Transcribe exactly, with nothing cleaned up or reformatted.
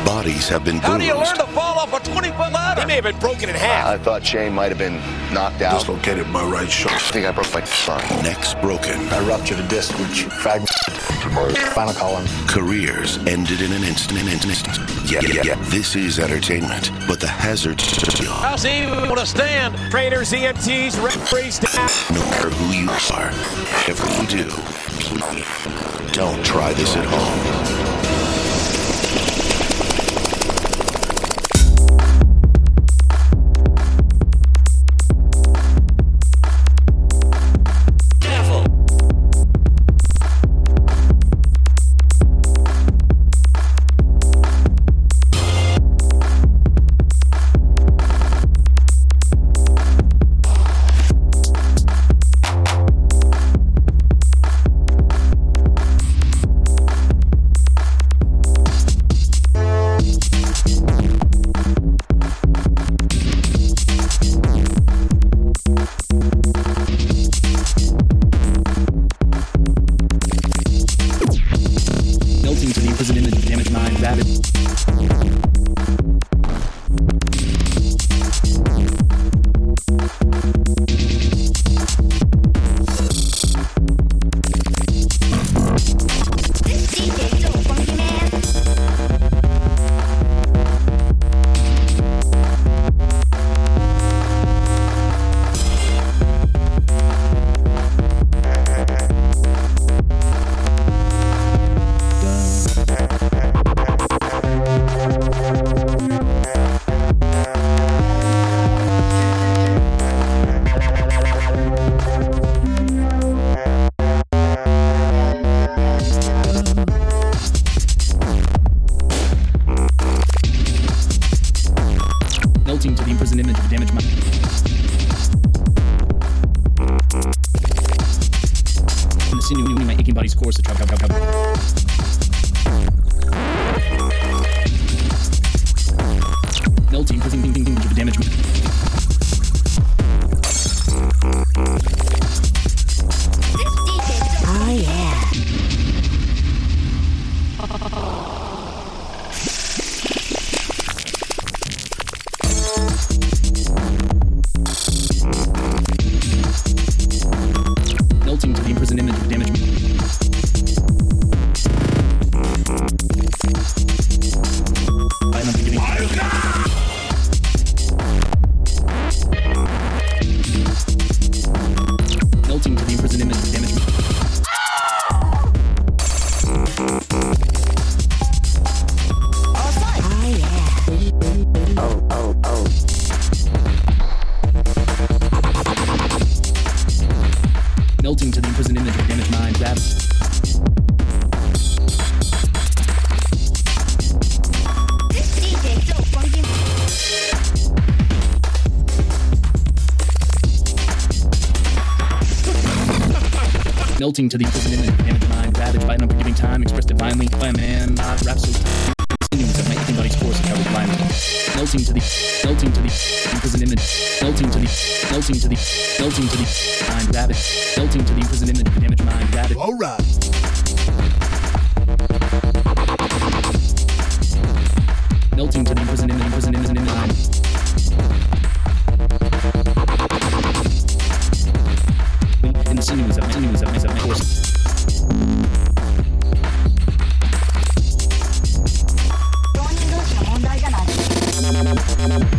Bodies have been bruised. How do you learn to fall off a twenty-foot ladder? He may have been broken in half. I thought Shane might have been knocked out. Dislocated my right shoulder. I think I broke my spine. Necks broken. I ruptured a disc, which fragmented my spinal column. Careers ended in an instant. An instant. Yeah, yeah, yeah. This is entertainment, but the hazards. How's he able to stand? Trainers, E M Ts, referees, staff. No matter who you are, if you do, please don't try this at home. Melting to the imprisoned image of damaged mind, ravaged by an unforgiving time, expressed divinely by a man, not rhapsody. Continues of my aching body's course and covered blindly. Melting to the, melting to the imprisoned image, melting to the, melting to the, melting to the mind, ravaged, melting to the imprisoned image of damaged mind, ravaged. All right. Melting to the imprisoned image, imprisoned image, in mind. In the sinews of my sinews of my, of my horse. Melting